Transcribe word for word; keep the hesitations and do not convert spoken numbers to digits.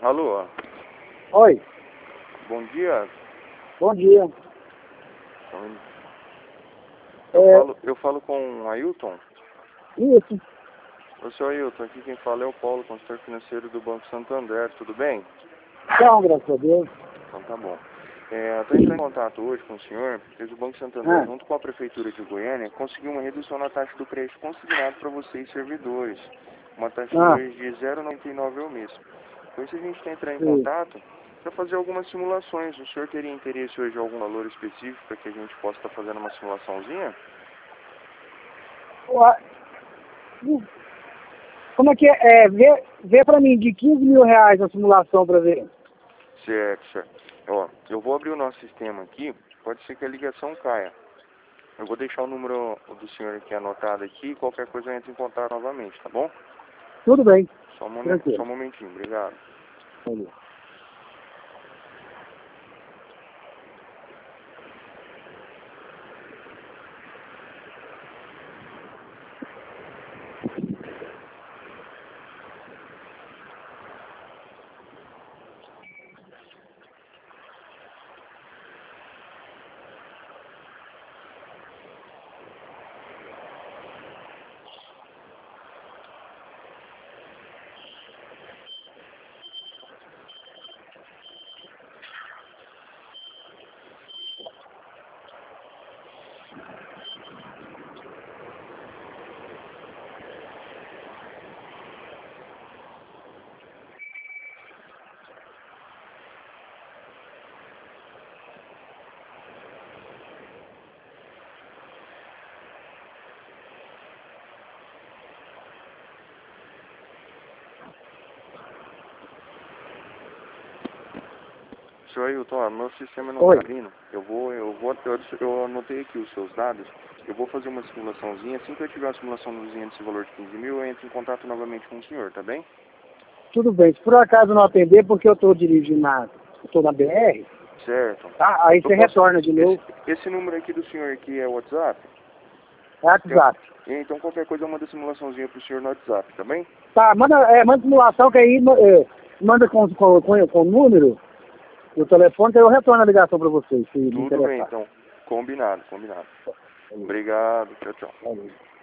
Alô, Oi, bom dia. bom dia. Eu, É, falo, eu falo com o Ailton. isso, Ô, senhor Ailton, aqui quem fala é o Paulo, consultor financeiro do Banco Santander, tudo bem? então, graças a Deus. Então tá bom. É, eu estou entrando em contato hoje com o senhor, pois o Banco Santander, Ah, junto com a Prefeitura de Goiânia, conseguiu uma redução na taxa do crédito consignado para vocês servidores. Uma taxa ah, hoje de zero vírgula noventa e nove ao mês. Por isso a gente está entrando em sim. contato para fazer algumas simulações. O senhor teria interesse hoje em algum valor específico para que a gente possa estar fazendo uma simulaçãozinha? Ué, hum, como é que é? É, vê, vê pra mim de quinze mil reais a simulação pra ver. Certo, certo. Ó, eu vou abrir o nosso sistema aqui, pode ser que a ligação caia. Eu vou deixar o número do senhor aqui anotado aqui, qualquer coisa eu entro em contato novamente, tá bom? Tudo bem, Só um, momen- só tranquilo. um momentinho, obrigado. Valeu. Senhor Ailton, ó, meu sistema não Oi, está abrindo. Eu vou, eu vou, eu, eu anotei aqui os seus dados. Eu vou fazer uma simulaçãozinha. Assim que eu tiver uma simulaçãozinha desse valor de quinze mil, eu entro em contato novamente com o senhor, tá bem? tudo bem. Se por acaso não atender, porque eu tô dirigindo na, eu tô na B R, Certo. tá? Aí Eu você posso... retorna de novo. Esse, esse número aqui do senhor aqui é o WhatsApp? É WhatsApp. Eu- então qualquer coisa eu mando a simulaçãozinha pro senhor no WhatsApp, tá bem? Tá, manda, é, manda simulação que aí é, manda com, com, com, com o número do telefone que aí eu retorno a ligação pra vocês, se me Tudo bem, interessar. então. Combinado, combinado. Valeu. Obrigado, tchau, tchau. Valeu.